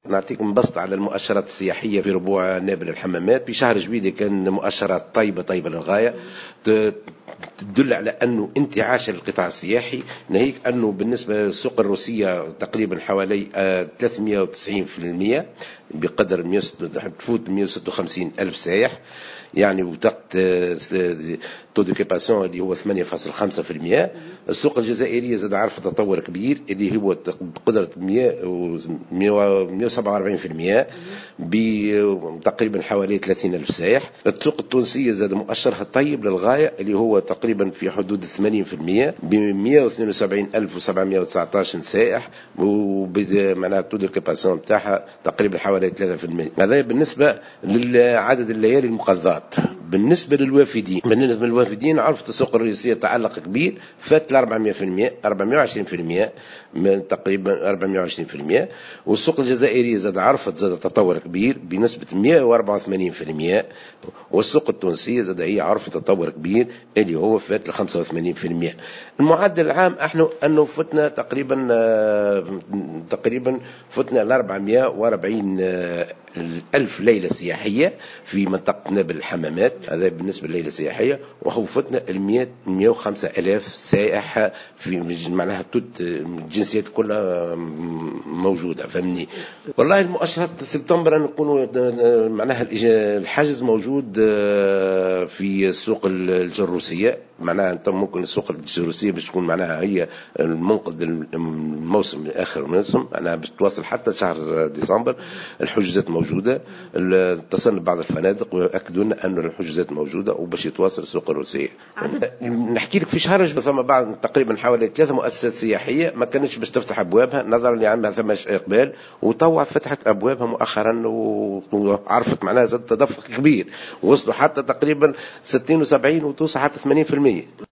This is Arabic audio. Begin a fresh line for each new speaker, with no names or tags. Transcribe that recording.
نعطيكم بسط على المؤشرات السياحية في ربوع نابل الحمامات. في شهر جويلية كان مؤشرات طيبة للغاية، تدل على أنه انتعاش القطاع السياحي، ناهيك أنه بالنسبة للسوق الروسية تقريبا حوالي 390% بقدر تفوت 156 ألف سائح، يعني وتقت تو دوكيباسيون اللي هو 8.5%. السوق الجزائرية زاد عرف تطور كبير اللي هو بقدرة 147% بتقريبا حوالي 30 ألف سائح. السوق التونسية زاد مؤشرها طيب للغاية اللي هو تقريبا في حدود 80% ب 172,719 سائح، ومعناها تو دوكيباسيون بتاعها تقريبا حوالي 3%. هذا بالنسبة لعدد الليالي المقضات. بالنسبة للوافدين عرفت السوق الرئيسية تعلق كبير، فات 400%، 420% من تقريبا 420%. والسوق الجزائري زاد تطور كبير بنسبة 184%، والسوق التونسية زاد هي عرفت تطور كبير اللي هو فات 85%. المعدل العام احنا انه فتنا تقريبا فتنا 440 ألف ليلة سياحية في منطقة نابل الحمامات، هذا بالنسبة لليلة السياحية. وهو فتنا 105 ألاف سائح في معناها الجنسيات كلها موجودة. فهمني والله المؤشرات سبتمبر نكونوا معناها الحجز موجود في السوق الجروسية، معناها انت ممكن السوق الجروسية باش تكون معناها هي المنقذ الموسم اخر الموسم، معناها باش تواصل حتى شهر ديسمبر. الحجوزات موجودة، اتصلنا ببعض الفنادق ويأكدوا لنا أن الحجوزات موجودة وباش يتواصل السوق الروسية. نحكي لك في شهر ثم بعض تقريبا حوالي 3 مؤسسات سياحية ما كانتش باش تفتح أبوابها نظرا لعندها ثم إقبال، وتوا فتحت أبوابها مؤخرا وعرفت معناها زاد تدفق كبير، وصلوا حتى تقريبا 60 و70 وتوصل حتى 80%.